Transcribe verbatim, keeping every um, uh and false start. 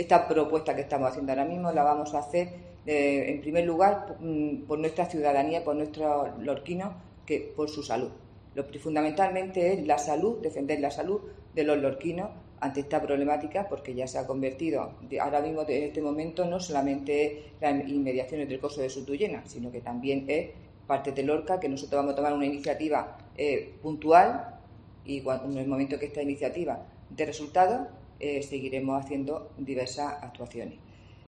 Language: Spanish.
Esta propuesta que estamos haciendo ahora mismo la vamos a hacer, eh, en primer lugar, por nuestra ciudadanía, por nuestros lorquinos, que por su salud. Lo fundamentalmente es la salud, defender la salud de los lorquinos ante esta problemática, porque ya se ha convertido, ahora mismo en este momento, no solamente las inmediaciones del coso de Sutuyena, sino que también es parte de Lorca, que nosotros vamos a tomar una iniciativa eh, puntual y cuando, en el momento que esta iniciativa dé resultados, eh, seguiremos haciendo diversas actuaciones.